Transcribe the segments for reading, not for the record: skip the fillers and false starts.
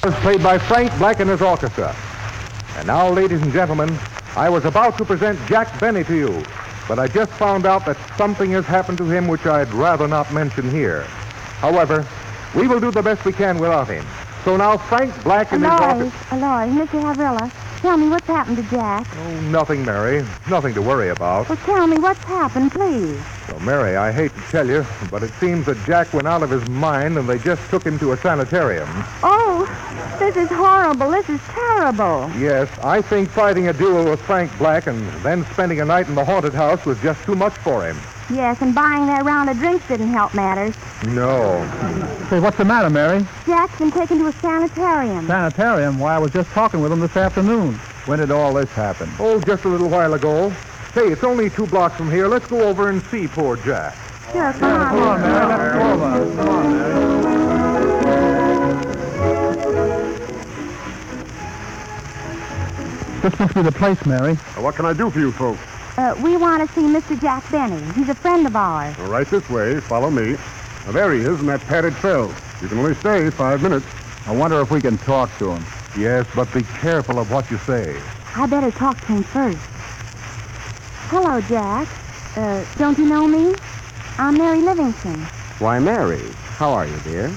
Played by Frank Black and his orchestra. And now, ladies and gentlemen, I was about to present Jack Benny to you, but I just found out that something has happened to him which I'd rather not mention here. However, we will do the best we can without him. So now, Frank Black and his orchestra... Aloy, Mr. Havrilla, tell me what's happened to Jack. Oh, nothing, Mary. Nothing to worry about. Well, tell me what's happened, please. Well, Mary, I hate to tell you, but it seems that Jack went out of his mind and they just took him to a sanitarium. Oh, this is horrible. This is terrible. Yes, I think fighting a duel with Frank Black and then spending a night in the haunted house was just too much for him. Yes, and buying that round of drinks didn't help matters. No. Hey, what's the matter, Mary? Jack's been taken to a sanitarium. Sanitarium? Why, I was just talking with him this afternoon. When did all this happen? Oh, just a little while ago. Hey, it's only 2 blocks from here. Let's go over and see poor Jack. Sure, come on. Come on, Mary. Let's go over. Come on, Mary. This must be the place, Mary. What can I do for you folks? We want to see Mr. Jack Benny. He's a friend of ours. Right this way. Follow me. Now, there he is in that padded cell. You can only stay 5 minutes. I wonder if we can talk to him. Yes, but be careful of what you say. I better talk to him first. Hello, Jack. Don't you know me? I'm Mary Livingston. Why, Mary, how are you, dear?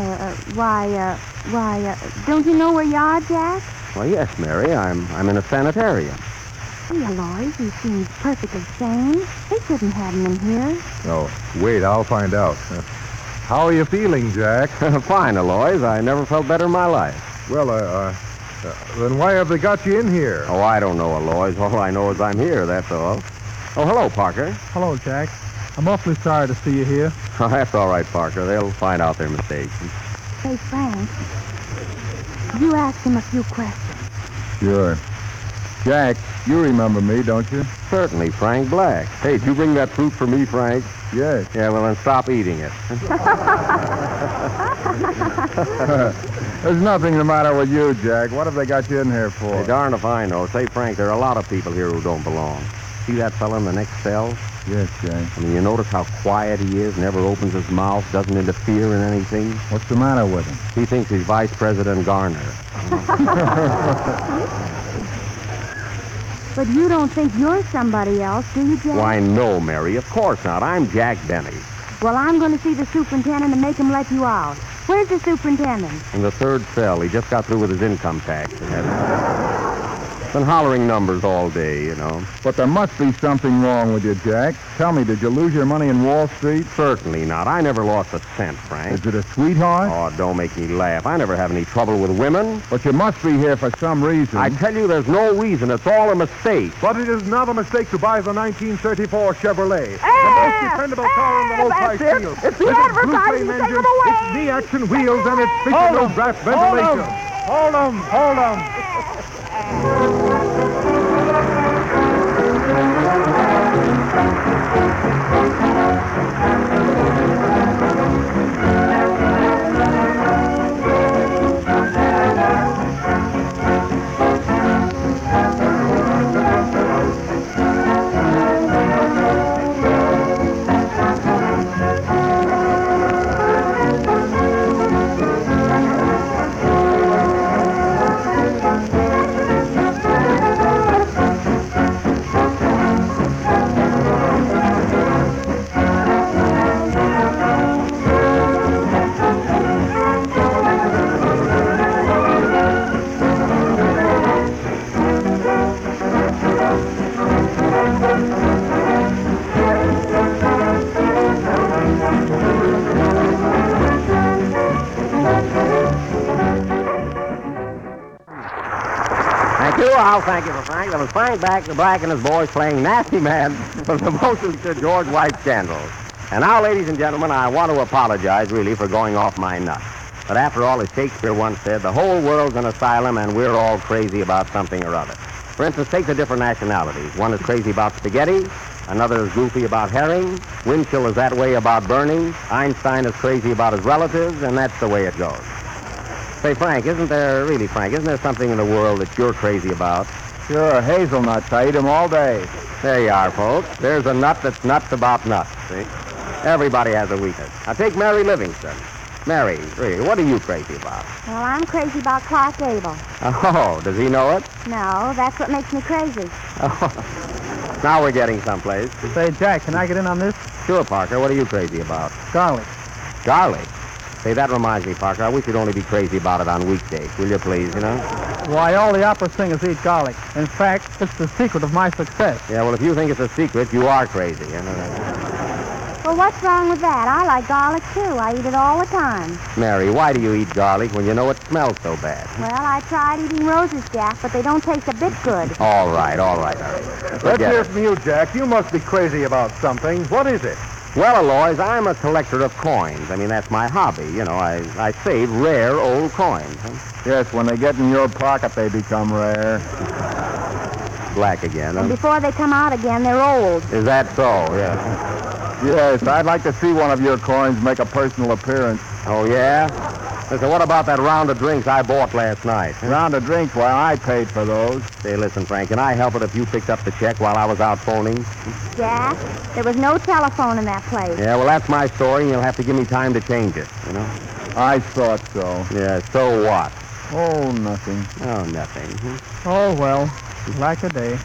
Don't you know where you are, Jack? Well, yes, Mary, I'm in a sanitarium. Aloys, he seems perfectly sane. They shouldn't have him in here. No, wait, I'll find out. How are you feeling, Jack? Fine, Aloys. I never felt better in my life. Well, then why have they got you in here? Oh, I don't know, Aloys. All I know is I'm here, that's all. Oh, hello, Parker. Hello, Jack. I'm awfully sorry to see you here. Oh, that's all right, Parker. They'll find out their mistakes. Hey, Frank, you ask him a few questions. Sure. Jack, you remember me, don't you? Certainly, Frank Black. Hey, did you bring that fruit for me, Frank? Yes. Yeah, well, then stop eating it. There's nothing the matter with you, Jack. What have they got you in here for? Hey, darn if I know. Say, Frank, there are a lot of people here who don't belong. See that fella in the next cell? Yes, Jack. I mean, you notice how quiet he is, never opens his mouth, doesn't interfere in anything? What's the matter with him? He thinks he's Vice President Garner. But you don't think you're somebody else, do you, Jack? Why, no, Mary, of course not. I'm Jack Benny. Well, I'm going to see the superintendent and make him let you out. Where's the superintendent? In the 3rd cell. He just got through with his income tax. And has been hollering numbers all day, you know. But there must be something wrong with you, Jack. Tell me, did you lose your money in Wall Street? Certainly not. I never lost a cent, Frank. Is it a sweetheart? Oh, don't make me laugh. I never have any trouble with women. But you must be here for some reason. I tell you, there's no reason. It's all a mistake. But it is not a mistake to buy the 1934 Chevrolet. The most dependable car in the low-price field. It's the With its advertising. blue flame Take engine, them away. its knee-action wheels, and its feature draft ventilation. Hold them. Thank you for Frank. That was Frank Black and his boys playing Nasty Man from the motion to George White scandal. And now, ladies and gentlemen, I want to apologize, really, for going off my nut. But after all, as Shakespeare once said, the whole world's an asylum and we're all crazy about something or other. For instance, take the different nationalities. One is crazy about spaghetti. Another is goofy about herring. Winchell is that way about burning. Einstein is crazy about his relatives, and that's the way it goes. Say, Frank, isn't there something in the world that you're crazy about? Sure, hazelnuts. I eat them all day. There you are, folks. There's a nut that's nuts about nuts, see? Everybody has a weakness. Now, take Mary Livingston. Mary, really, what are you crazy about? Well, I'm crazy about Clark Gable. Oh, does he know it? No, that's what makes me crazy. Oh. Now we're getting someplace. Say, Jack, can I get in on this? Sure, Parker. What are you crazy about? Garlic. Garlic? Say, that reminds me, Parker. I wish you'd only be crazy about it on weekdays. Will you please, Why, all the opera singers eat garlic. In fact, it's the secret of my success. Yeah, well, if you think it's a secret, you are crazy. Well, what's wrong with that? I like garlic, too. I eat it all the time. Mary, why do you eat garlic when you know it smells so bad? Well, I tried eating roses, Jack, but they don't taste a bit good. All right, Mary. Let's hear from you, Jack. You must be crazy about something. What is it? Well, Aloys, I'm a collector of coins. I mean, that's my hobby. I save rare old coins. Yes, when they get in your pocket, they become rare. Black again, And before they come out again, they're old. Is that so? Yeah. Yes, I'd like to see one of your coins make a personal appearance. Oh, yeah? Listen, what about that round of drinks I bought last night? Round of drinks, well, I paid for those. Say, listen, Frank, can I help it if you picked up the check while I was out phoning? Jack, there was no telephone in that place. Yeah, well, that's my story, and you'll have to give me time to change it, I thought so. Yeah, so what? Oh, nothing. Oh, nothing. Oh, well, like a day.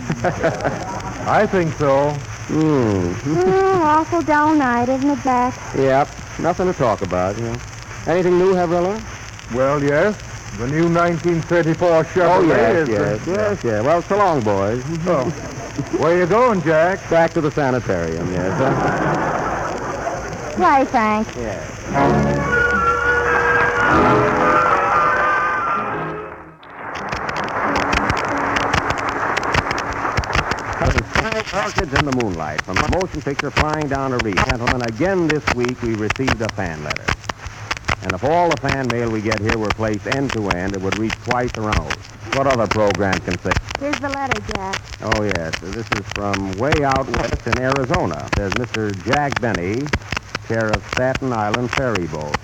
I think so. Awful dull night, isn't it, Jack? Yep, nothing to talk about, Anything new, Havrilla? Well, yes. The new 1934 Chevrolet Oh, is... yes. Well, so long, boys. Oh. Where you going, Jack? Back to the sanitarium, yes. Play, Frank. Yes. Orchids in the Moonlight from the motion picture Flying Down a Reef. Gentlemen, again this week we received a fan letter. And if all the fan mail we get here were placed end to end, it would reach twice around. What other program can say? Here's the letter, Jack. Oh, yes. This is from way out west in Arizona. There's Mr. Jack Benny, chair of Staten Island ferry boat.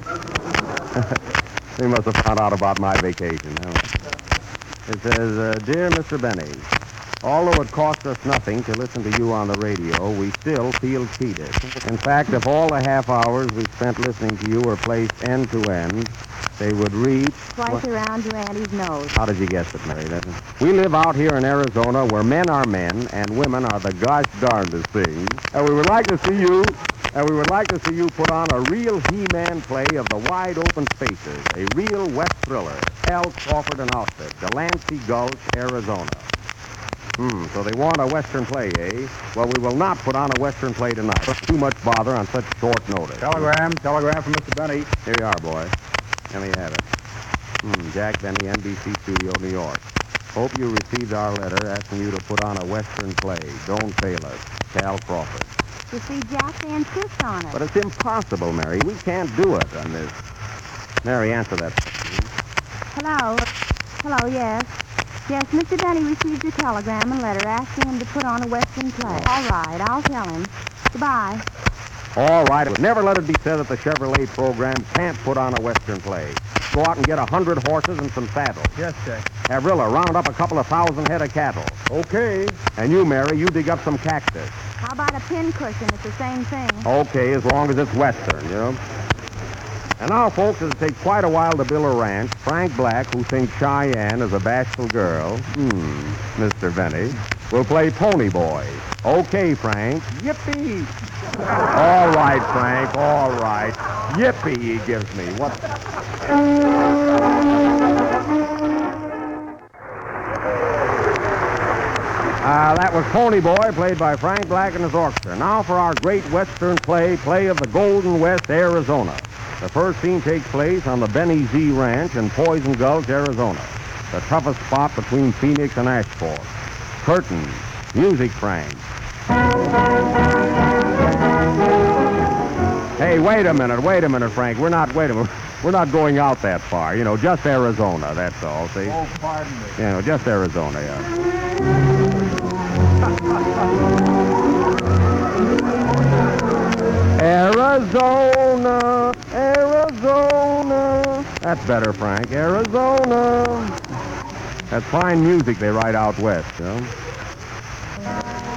He must have found out about my vacation. It says, Dear Mr. Benny, although it costs us nothing to listen to you on the radio, we still feel cheated. In fact, if all the half hours we spent listening to you were placed end to end, they would reach... Twice around your auntie's nose. How did you guess it, Mary? We live out here in Arizona where men are men and women are the gosh darndest things. And we would like to see you put on a real He-Man play of the wide open spaces, a real West thriller, Al Crawford and Outfit, Delancey Gulch, Arizona. So they want a Western play, eh? Well, we will not put on a Western play tonight. Too much bother on such short notice. Telegram from Mr. Benny. Here you are, boy. Let me have it. Jack Benny, NBC Studio, New York. Hope you received our letter asking you to put on a Western play. Don't fail us. Cal Crawford. You see, Jack, they insist on it. But it's impossible, Mary. We can't do it on this. Mary, answer that. Hello? Hello, yes. Yes, Mr. Benny received your telegram and letter asking him to put on a Western play. All right, I'll tell him. Goodbye. All right. Never let it be said that the Chevrolet program can't put on a Western play. Go out and get 100 horses and some saddles. Yes, Jack. Havrilla, round up a couple of 1,000 head of cattle. Okay. And you, Mary, you dig up some cactus. How about a pincushion? It's the same thing. Okay, as long as it's Western, And now, folks, it'll take quite a while to build a ranch. Frank Black, who thinks Cheyenne is a bashful girl, Mr. Benny, will play Pony Boy. Okay, Frank. Yippee! All right, Frank, all right. Yippee, he gives me. What? That was Pony Boy, played by Frank Black and his orchestra. Now for our great Western play of the Golden West, Arizona. The first scene takes place on the Benny Z Ranch in Poison Gulch, Arizona, the toughest spot between Phoenix and Ashford. Curtain, music, Frank. Hey, wait a minute, Frank. We're not going out that far. Just Arizona, that's all, see? Oh, pardon me. Just Arizona, yeah. Arizona, Arizona. That's better, Frank. Arizona. That's fine music they write out west,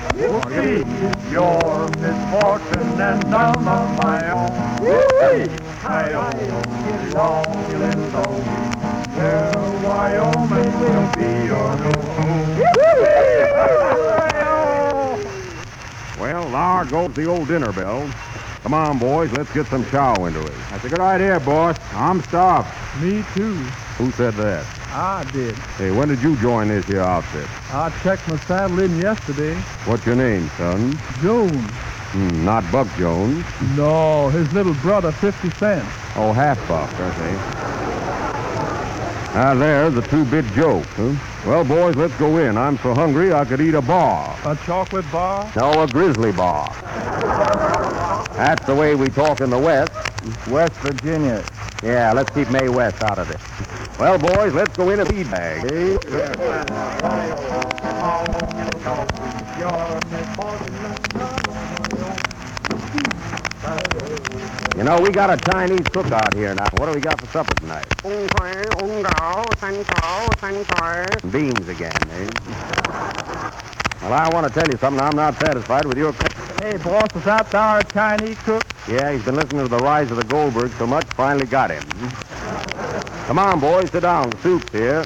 Your misfortune and none of my own. Get along, you little dog. Well, Wyoming will be your home. Well, there goes the old dinner bell. Come on, boys, let's get some chow into it. That's a good idea, boss. I'm starved. Me too. Who said that? I did. Hey, when did you join this here outfit? I checked my saddle in yesterday. What's your name, son? Jones. Not Buck Jones. No, his little brother, 50 cents. Oh, half Buck, okay. Ah, there's a two-bit joke, huh? Well, boys, let's go in. I'm so hungry I could eat a bar. A chocolate bar? No, a grizzly bar. That's the way we talk in the West. West Virginia. Yeah, let's keep Mae West out of it. Well, boys, let's go in a feed bag. You know, we got a Chinese cook out here now. What do we got for supper tonight? Beans again, eh? Well, I want to tell you something. I'm not satisfied with your cook. Hey, boss, is that our Chinese cook? Yeah, he's been listening to the rise of the Goldberg so much, finally got him. Come on, boys, sit down. The soup's here.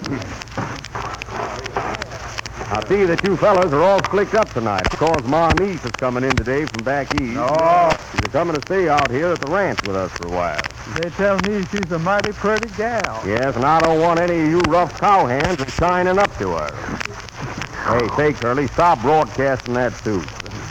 I see that you fellas are all slicked up tonight. Of course, Ma Niece is coming in today from back east. Oh, She's coming to stay out here at the ranch with us for a while. they tell me she's a mighty pretty gal. Yes, and I don't want any of you rough cowhands shining up to her. Hey, say, Curly, stop broadcasting that soup.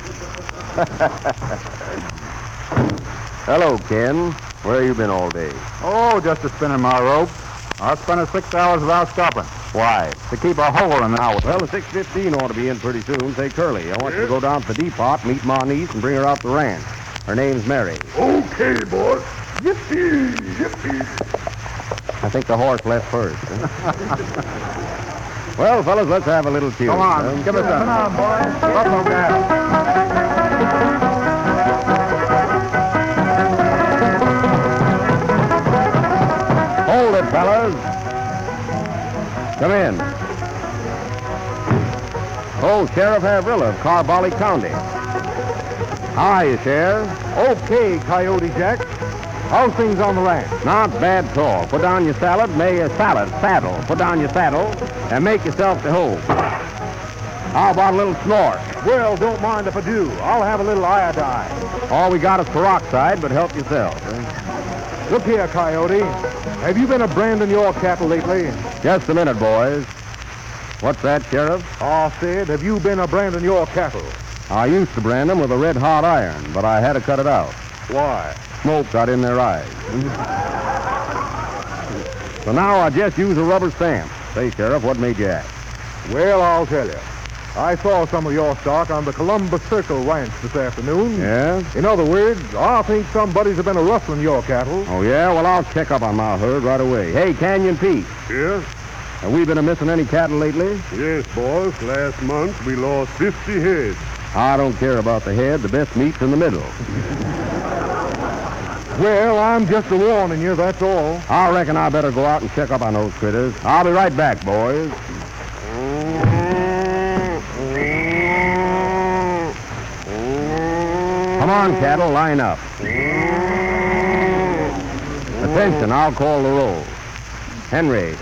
Hello, Ken. Where you been all day? Oh, just a spinning my rope. I spent 6 hours without stopping. Why? To keep a hole in the hour. Well, the 6:15 ought to be in pretty soon. Say, Curly, I want you to go down to the depot, meet Ma Niece, and bring her out the ranch. Her name's Mary. Okay, boss. Yippee, yippee. I think the horse left first. Huh? Well, fellas, let's have a little tune. Come on, give us Come a on, boys. buffalo gal. Hold it, fellas. Come in. Oh, Sheriff Haverhill of Carbolic County. How are you, Sheriff? Okay, Coyote Jack. How's things on the ranch? Not bad at all. Put down your saddle, saddle. Put down your saddle, and make yourself to home. How about a little snort? Well, don't mind if I do. I'll have a little iodine. All we got is peroxide, but help yourself. Look here, Coyote. Have you been branding your cattle lately? Just a minute, boys. What's that, Sheriff? I said, have you been branding your cattle? I used to brand them with a red-hot iron, but I had to cut it out. Why? Smoke got in their eyes. So now I just use a rubber stamp. Say, Sheriff, what made you ask? Well, I'll tell you. I saw some of your stock on the Columbus Circle Ranch this afternoon. Yeah? In other words, I think somebody's been rustling your cattle. Oh, yeah? Well, I'll check up on my herd right away. Hey, Canyon Pete, Yes? have we been missing any cattle lately? Yes, boss. Last month we lost 50 head. I don't care about the head. The best meat's in the middle. Well, I'm just warning you, that's all. I reckon I better go out and check up on those critters. I'll be right back, boys. Come on, cattle, line up. Attention, I'll call the roll. Henry.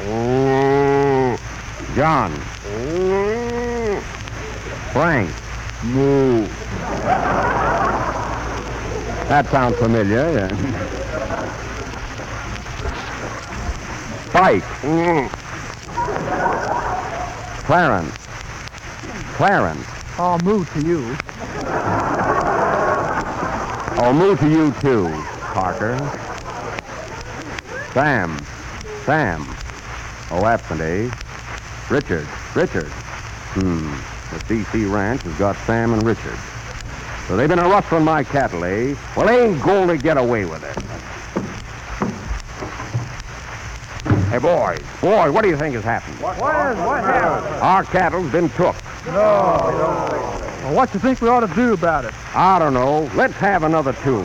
John. Frank. Moo. That sounds familiar, yeah. Spike. Clarence. Clarence. I'll move to you. I'll move to you, too, Parker. Sam. Sam. Oh, absent, eh? Richard. Richard. The C.C. Ranch has got Sam and Richard. So they've been rustling my cattle, eh? Well, they ain't going to get away with it. Hey, boys. Boys, what do you think has happened? What happened? Our cattle's been took. Well, what you think we ought to do about it? I don't know. Let's have another tune.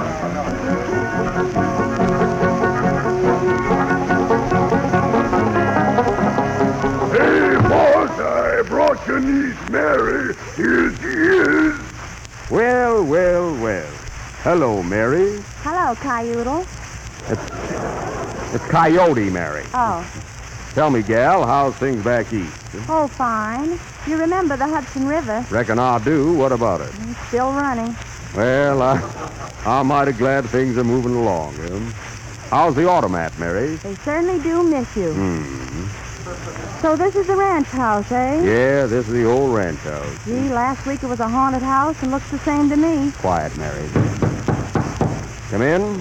Hey, boss, I brought your niece Mary. Here she is. Well, well, well. Hello, Mary. Hello, Coyote. It's Coyote, Mary. Oh. Tell me, gal, how's things back east? Oh, fine. You remember the Hudson River? Reckon I do. What about it? It's still running. Well, I'm mighty glad things are moving along. How's the automat, Mary? They certainly do miss you. So this is the ranch house, eh? Yeah, this is the old ranch house. Gee, last week it was a haunted house and looks the same to me. Quiet, Mary. Come in.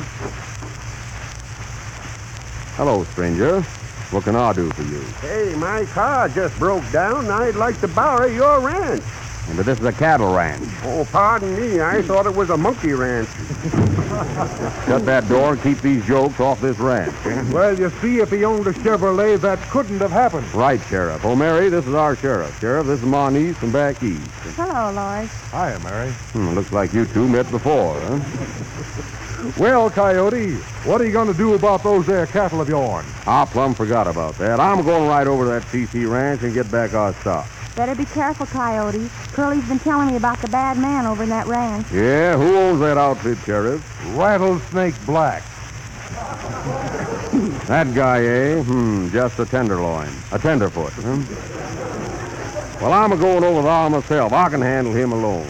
Hello, stranger. What can I do for you? Hey, my car just broke down. I'd like to borrow your ranch. But this is a cattle ranch. Oh, pardon me. I thought it was a monkey ranch. Shut that door and keep these jokes off this ranch. Well, you see, if he owned a Chevrolet, that couldn't have happened. Right, Sheriff. Oh, Mary, this is our sheriff. Sheriff, this is my niece from back east. Hello, Lois. Hiya, Mary. Looks like you two met before, huh? Well, Coyote, what are you going to do about those there cattle of yours? I plumb forgot about that. I'm going right over to that CC ranch and get back our stock. Better be careful, Coyote. Curly's been telling me about the bad man over in that ranch. Yeah, who owns that outfit, Sheriff? Rattlesnake Black. That guy, eh? Just a tenderloin. A tenderfoot, huh? Well, I'm going over there myself. I can handle him alone.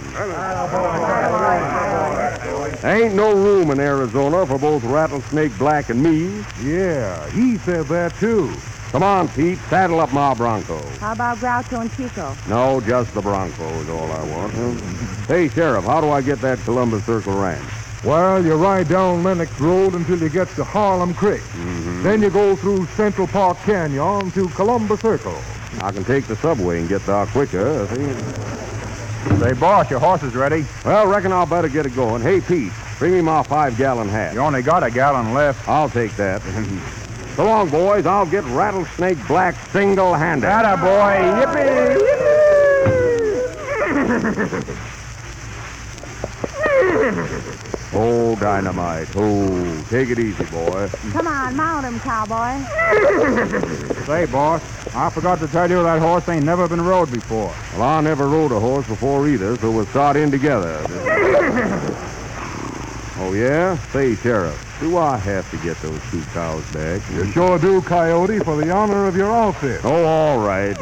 Ain't no room in Arizona for both Rattlesnake Black and me. Yeah, he said that, too. Come on, Pete. Saddle up my Bronco. How about Groucho and Chico? No, just the Bronco is all I want. Hey, Sheriff, how do I get that Columbus Circle Ranch? Well, you ride down Lenox Road until you get to Harlem Creek. Then you go through Central Park Canyon to Columbus Circle. I can take the subway and get there quicker. See? Say, boss, your horse is ready. Well, reckon I'll better get it going. Hey, Pete, bring me my 5-gallon hat. You only got a gallon left. I'll take that. So long, boys. I'll get Rattlesnake Black single-handed. Atta boy. Yippee! Oh, dynamite. Oh, take it easy, boy. Come on, mount him, cowboy. Say, boss, I forgot to tell you that horse ain't never been rode before. Well, I never rode a horse before either, so we'll start in together. Oh, yeah? Say, Sheriff, do I have to get those 2 cows back? You sure do, Coyote, for the honor of your outfit. Oh, all right.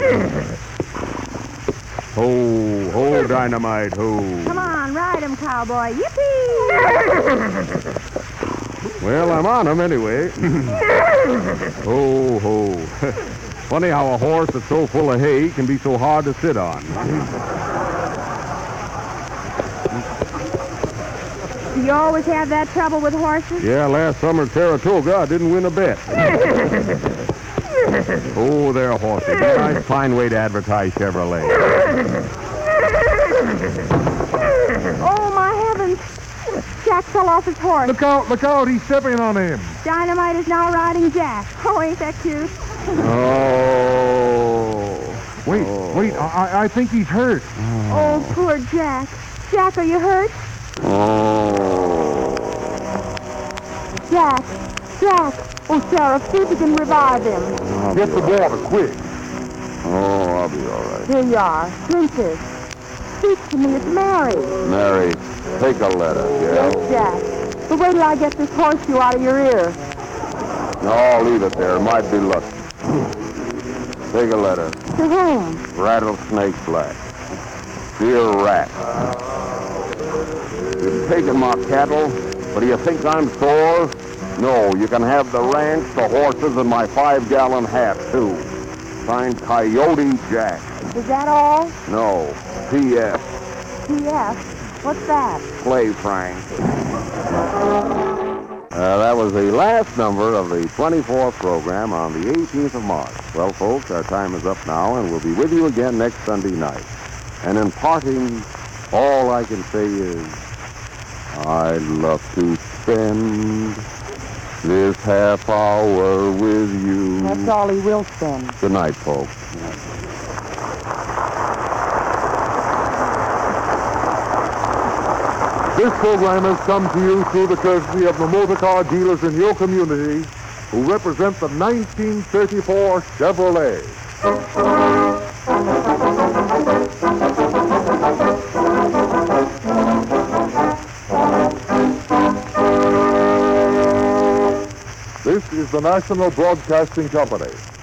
Ho, dynamite, ho. Come on, ride him, cowboy. Yippee! Well, I'm on him anyway. Ho. Funny how a horse that's so full of hay can be so hard to sit on. Do you always have that trouble with horses? Yeah, last summer at Saratoga, I didn't win a bet. Oh, they're horses. A nice, fine way to advertise Chevrolet. Oh, my heavens. Jack fell off his horse. Look out, he's stepping on him. Dynamite is now riding Jack. Oh, ain't that cute? Oh. Wait, I think he's hurt. Oh, poor Jack. Jack, are you hurt? Oh. Jack. Oh, Sheriff, see if you can revive him. Get the water, quick. Oh, I'll be all right. Here you are. Princess. Speak to me. It's Mary. Mary, take a letter, Yes, yeah? Jack. But wait till I get this horseshoe out of your ear. No, I'll leave it there. It might be lucky. Take a letter. To whom? Rattlesnake Black. Dear Rat. You've taken my cattle, but do you think I'm sore? No, you can have the ranch, the horses, and my 5-gallon hat, too. Signed Coyote Jack. Is that all? No, P.S. P.S. What's that? Play Frank. That was the last number of the 24th program on the 18th of March. Well, folks, our time is up now, and we'll be with you again next Sunday night. And in parting, all I can say is, I'd love to spend this half hour with you. That's all he will spend. Good night, folks. This program has come to you through the courtesy of the motor car dealers in your community who represent the 1934 Chevrolet. is the National Broadcasting Company.